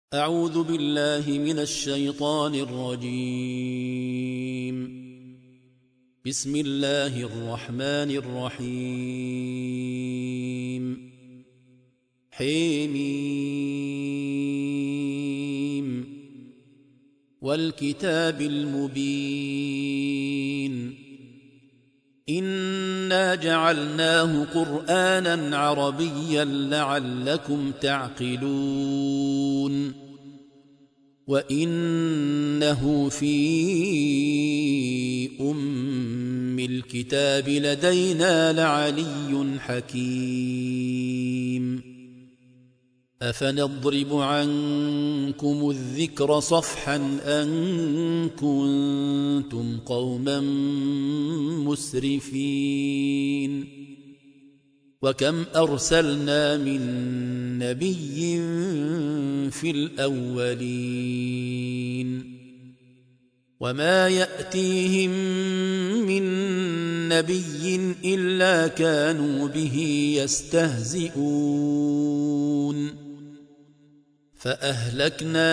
أعوذ بالله من الشيطان الرجيم. بسم الله الرحمن الرحيم. حميم والكتاب المبين إنا جعلناه قرآنا عربيا لعلكم تعقلون وإنه في أم الكتاب لدينا لعلي حكيم أفنضرب عنكم الذكر صفحا أن كنتم قوما مسرفين وكم أرسلنا من نبي في الأولين وما يأتيهم من نبي إلا كانوا به يستهزئون فأهلكنا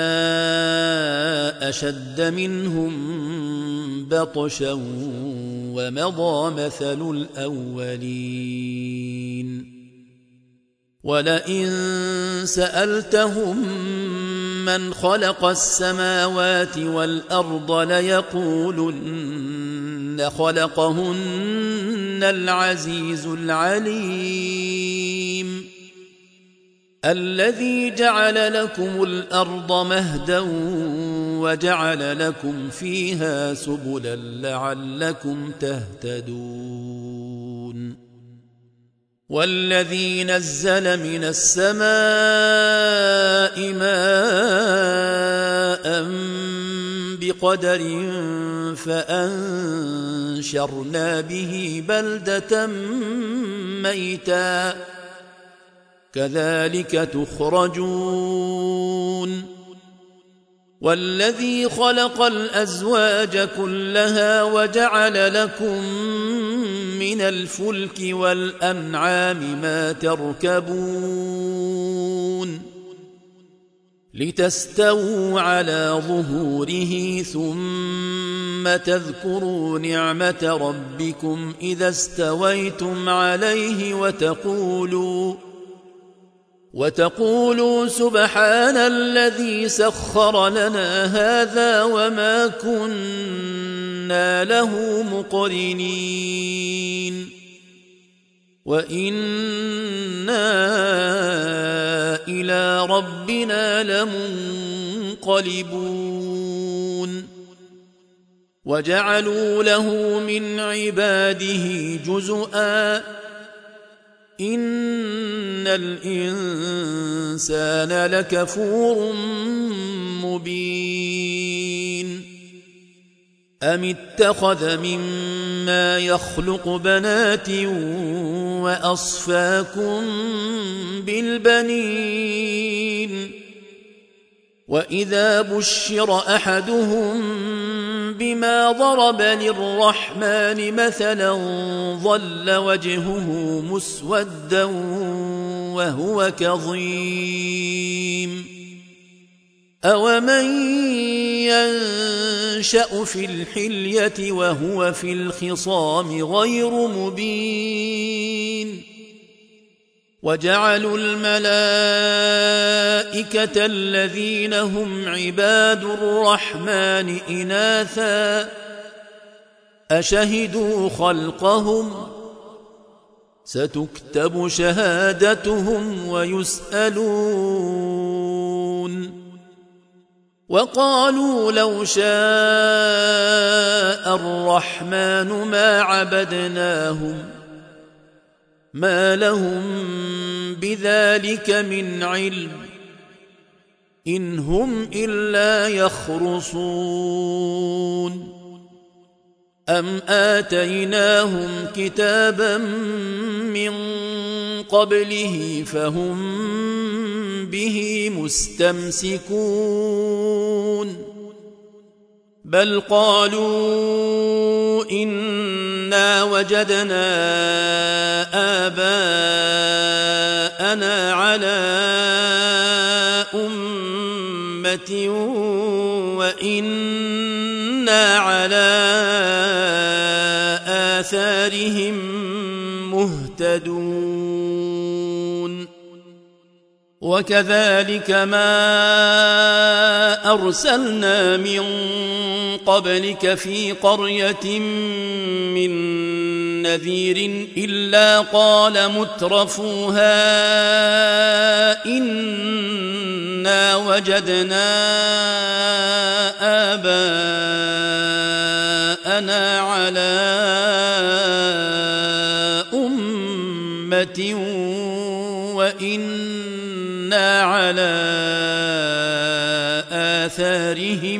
أشد منهم بطشا ومضى مثل الأولين ولئن سألتهم من خلق السماوات والأرض ليقولن خلقهن العزيز العليم الذي جعل لكم الأرض مهدا وجعل لكم فيها سبلا لعلكم تهتدون والذي نزل من السماء ماء بقدر فأنشرنا به بلدة ميتا كذلك تخرجون والذي خلق الأزواج كلها وجعل لكم من الفلك والأنعام ما تركبون لتستووا على ظهوره ثم تذكروا نعمة ربكم إذا استويتم عليه وتقولوا سبحان الذي سخر لنا هذا وما كنا له مقرنين وإنا إلى ربنا لمنقلبون وجعلوا له من عباده جزءا إن الإنسان لكفور مبين أم اتخذ مما يخلق بنات وأصفاكم بالبنين وإذا بشر أحدهم بما ضرب للرحمن مثلا ظل وجهه مسودا وهو كظيم أومن ينشأ في الحلية وهو في الخصام غير مبين وجعلوا الملائكة الذين هم عباد الرحمن إناثا أشهدوا خلقهم ستكتب شهادتهم ويسألون وقالوا لو شاء الرحمن ما عبدناهم ما لهم بذلك من علم إن هم إلا يخرصون أم آتيناهم كتابا من قبله فهم به مستمسكون بل قالوا إنا وجدنا آباءنا على وإنا على آثارهم مهتدون وكذلك ما أرسلنا من قبلك في قرية من نذير إلا قال مترفوها إنا وجدنا آباءنا على أمة وإنا على آثارهم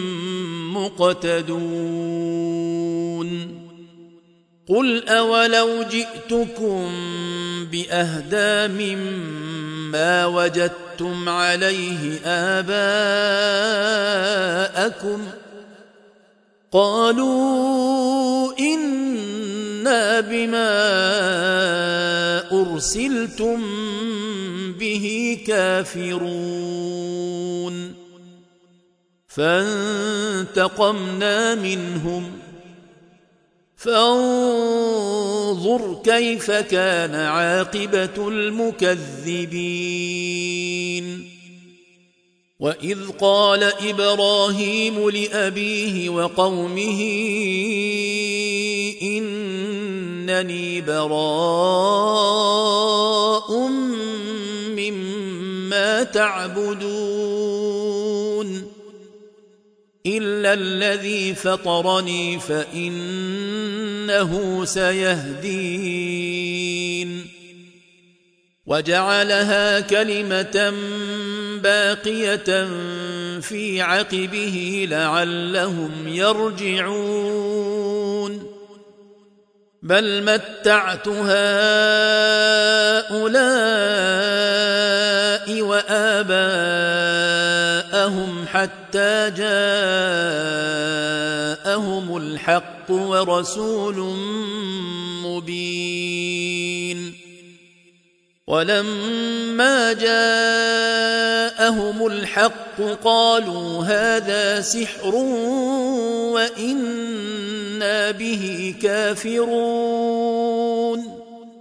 مقتدون قل أولو جئتكم بأهدى مما وجدتم عليه آباءكم قالوا إنا بما أرسلتم به كافرون فانتقمنا منهم فانظر كيف كان عاقبة المكذبين وإذ قال إبراهيم لأبيه وقومه إنني براء مما تعبدون إلا الذي فطرني فإنه سيهدين وجعلها كلمة باقية في عقبه لعلهم يرجعون بل متعت هؤلاء وآباءهم حتى جاءهم الحق ورسول مبين ولما جاءهم الحق قالوا هذا سحر وإنا به كافرون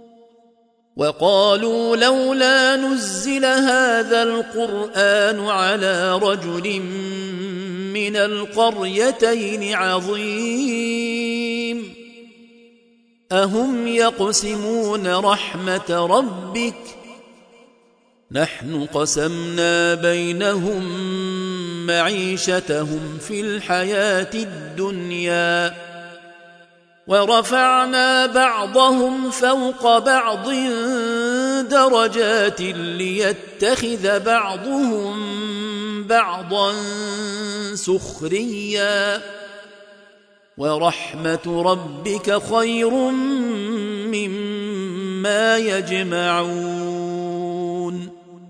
وقالوا لولا نزل هذا القرآن على رجل من القريتين عظيم أهم يقسمون رحمة ربك نحن قسمنا بينهم معيشتهم في الحياة الدنيا ورفعنا بعضهم فوق بعض درجات ليتخذ بعضهم بعضا سخريا ورحمة ربك خير مما يجمعون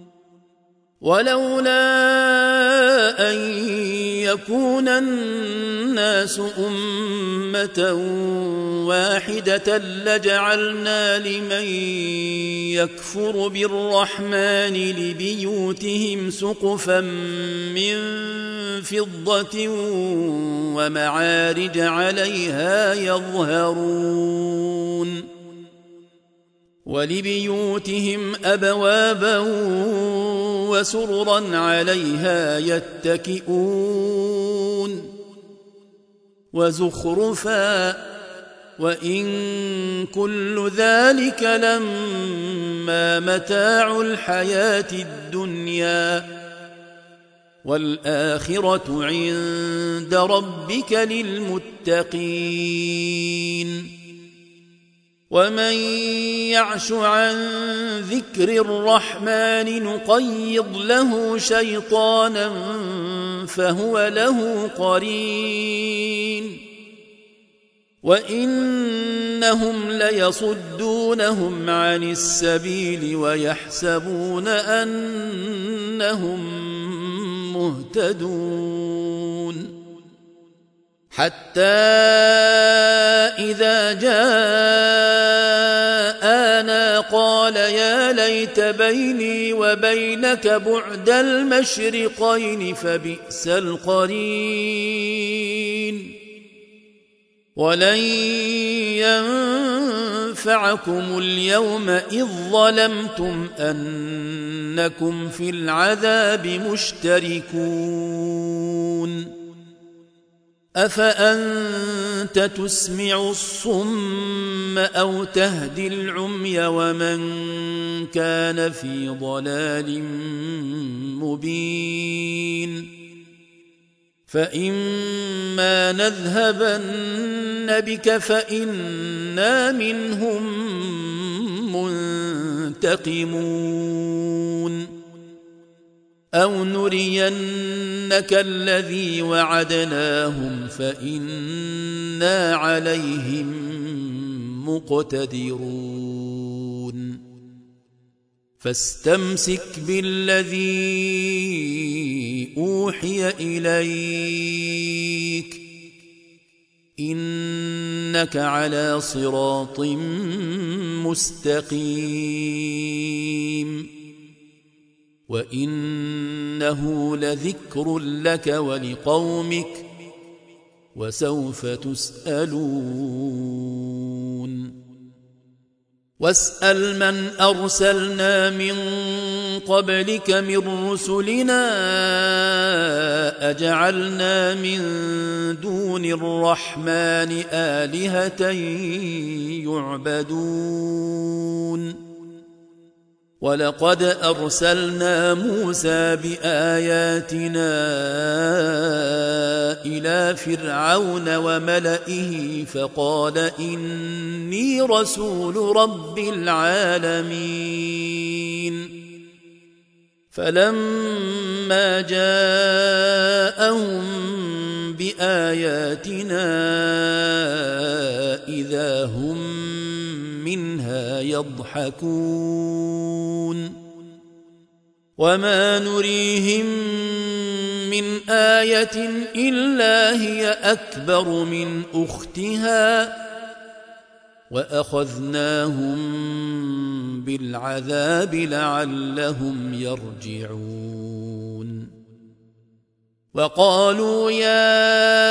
ولولا أن يكون الناس أمة واحدة لجعلنا لمن يكفر بالرحمن لبيوتهم سقفا من فضة ومعارج عليها يظهرون ولبيوتهم أبوابا وسررا عليها يتكئون وزخرفا وإن كل ذلك لما متاع الحياة الدنيا والآخرة عند ربك للمتقين ومن يعش عن ذكر الرحمن نقيض له شيطانا فهو له قرين وإنهم ليصدونهم عن السبيل ويحسبون أنهم مهتدون حتى إذا جاءنا قال قال يا ليت بيني وبينك بعد المشرقين فبئس القرين ولن ينفعكم اليوم إذ ظلمتم أنكم في العذاب مشتركون أفأنت تسمع الصم أو تهدي العمي ومن كان في ضلال مبين فإما نذهبن بك فإنا منهم منتقمون أو نرينك الذي وعدناهم فإنا عليهم مقتدرون فاستمسك بالذي أوحي إليك إنك على صراط مستقيم وإنه لذكر لك ولقومك وسوف تسألون واسأل من أرسلنا من قبلك من رسلنا أجعلنا من دون الرحمن آلهة يعبدون ولقد أرسلنا موسى بآياتنا إلى فرعون وملئه فقال إني رسول رب العالمين فلما جاءهم بآياتنا إذا هم منها يضحكون وما نريهم من آية إلا هي أكبر من أختها وأخذناهم بالعذاب لعلهم يرجعون وقالوا يا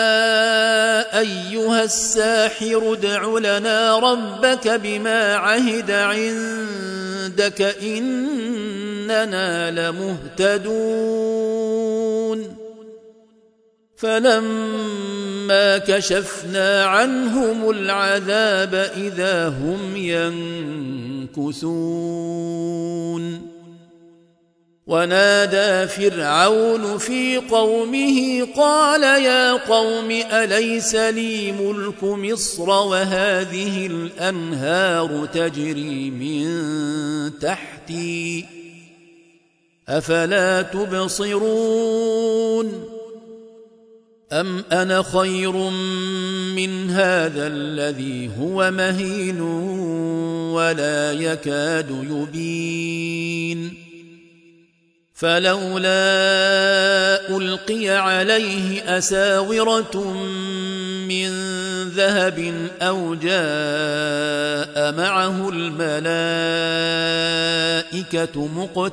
أيها الساحر ادع لنا ربك بما عهد عندك إننا لمهتدون فلما كشفنا عنهم العذاب إذا هم ينكثون ونادى فرعون في قومه قال يا قوم أليس لي ملك مصر وهذه الأنهار تجري من تحتي أفلا تبصرون أم أنا خير من هذا الذي هو مهين ولا يكاد يبين فلولا ألقي عليه أساورة من ذهب أو جاء معه الملائكة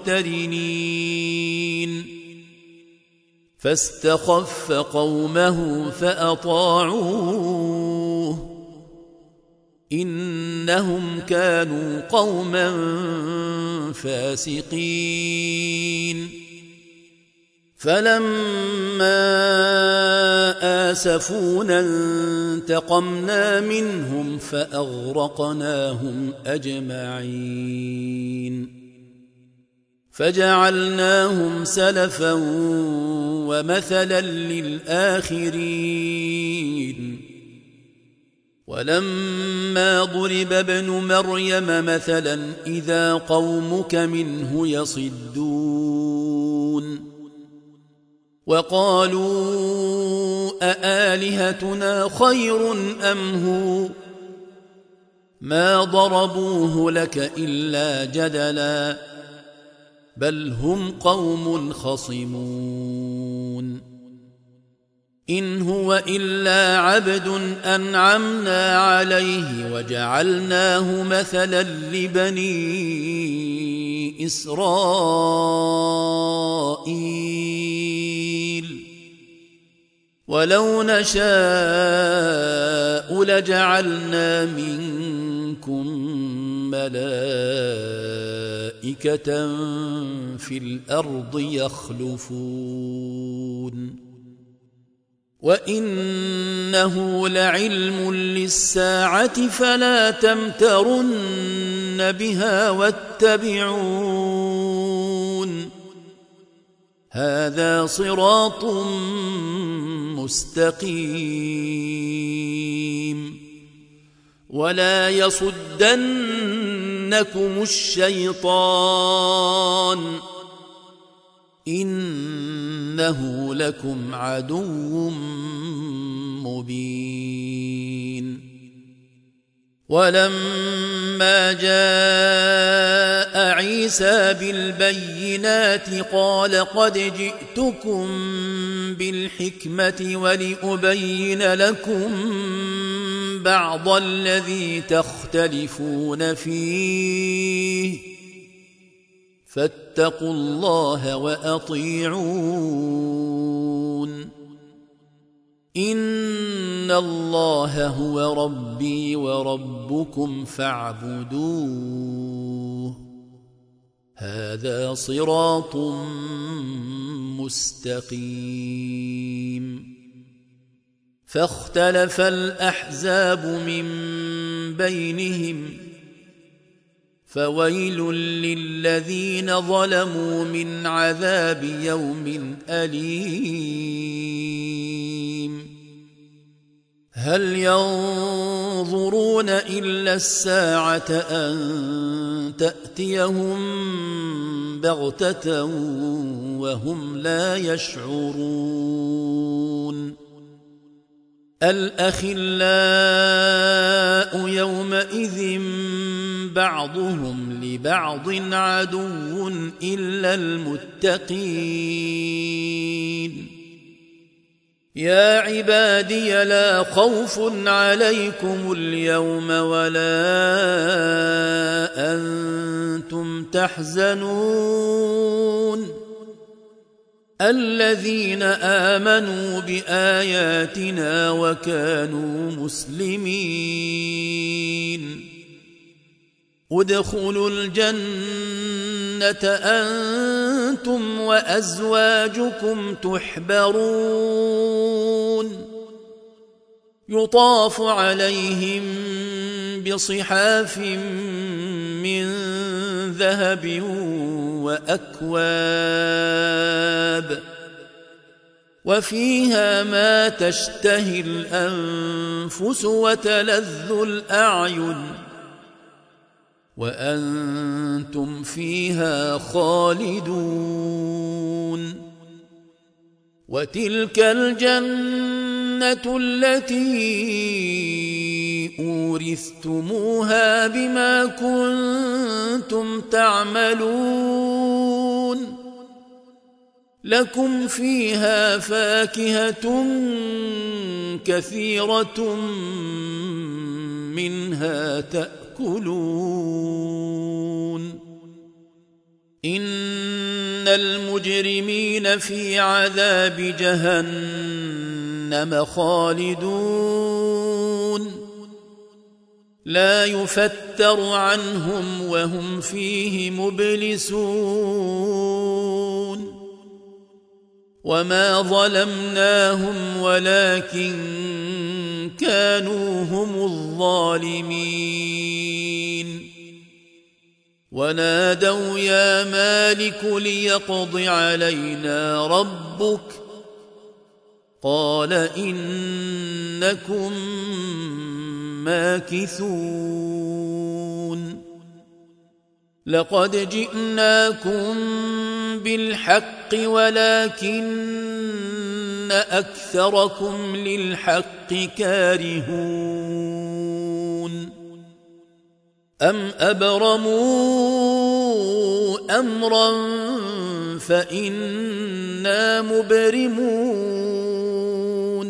مقترنين فاستخف قومه فأطاعوه إنهم كانوا قوما فاسقين فلما آسفونا انتقمنا منهم فأغرقناهم أجمعين فجعلناهم سلفا ومثلا للآخرين ولما ضرب ابن مريم مثلا إذا قومك منه يصدون وقالوا أآلهتنا خير أم هو ما ضربوه لك إلا جدلا بل هم قوم خصمون إن هو إلا عبد أنعمنا عليه وجعلناه مثلا لبني إسرائيل ولو نشاء لجعلنا منكم ملائكة في الأرض يخلفون وإنه لعلم للساعة فلا تمترن بها واتبعون هذا صراط مستقيم ولا يصدنكم الشيطان إنه لكم عدو مبين ولما جاء عيسى بالبينات قال قد جئتكم بالحكمة ولأبين لكم بعض الذي تختلفون فيه فاتقوا الله وأطيعون إن الله هو ربي وربكم فاعبدوه هذا صراط مستقيم فاختلف الأحزاب من بينهم فويل للذين ظلموا من عذاب يوم أليم هل ينظرون إلا الساعة أن تأتيهم بغتة وهم لا يشعرون الأخلاء يومئذ بعضهم لبعض عدو إلا المتقين يا عبادي لا خوف عليكم اليوم ولا أنتم تحزنون الذين آمنوا بآياتنا وكانوا مسلمين ادخلوا الجنة أنتم وأزواجكم تحبرون يطاف عليهم بصحاف من ذهب وأكواب وفيها ما تشتهي الأنفس وتلذ الأعين وأنتم فيها خالدون وتلك الجنة التي أورثتموها بما كنتم تعملون لكم فيها فاكهة كثيرة منها تأكلون إن المجرمين في عذاب جهنم خالدون لا يفتر عنهم وهم فيه مبلسون وما ظلمناهم ولكن كانوا هم الظالمين ونادوا يا مالك ليقض علينا ربك قال إنكم ماكثون لقد جئناكم بالحق ولكن أكثركم للحق كارهون أم أبرموا أمرا فإنا مبرمون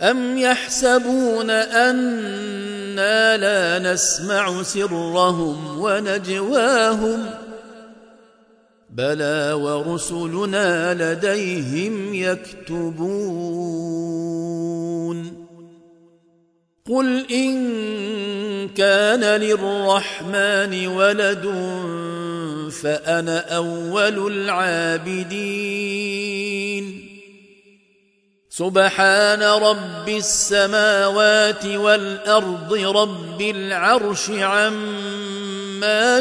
أم يحسبون أنا لا نسمع سرهم ونجواهم بلى ورسلنا لديهم يكتبون قل إن كان للرحمن ولد فأنا أول العابدين سبحان رب السماوات والأرض رب العرش عما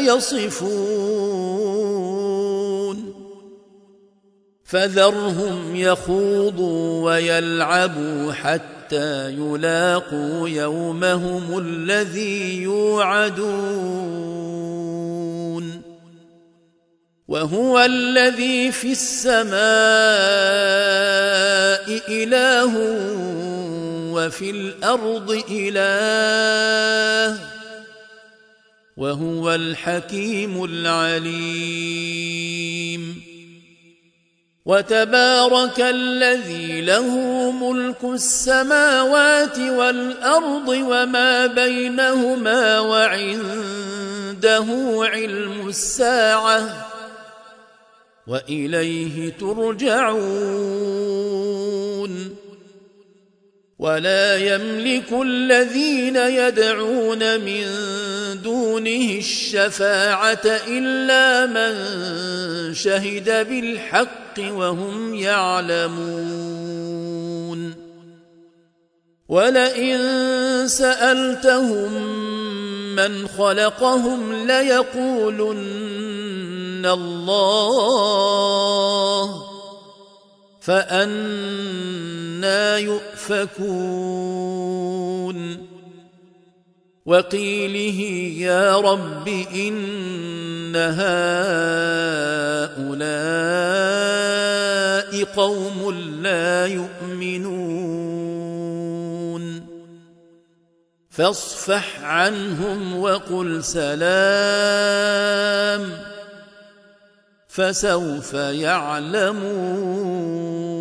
يصفون فذرهم يخوضوا ويلعبوا حتى يلاقوا يومهم الذي يوعدون وهو الذي في السماء إله وفي الأرض إله وهو الحكيم العليم وتبارك الذي له ملك السماوات والأرض وما بينهما وعنده علم الساعة وإليه ترجعون ولا يملك الذين يدعون من دونه الشفاعة إلا من شهد بالحق وهم يعلمون ولئن سألتهم من خلقهم ليقولن الله فأنى يؤفكون وقيله يا رب إن هؤلاء قوم لا يؤمنون فاصفح عنهم وقل سلام فسوف يعلمون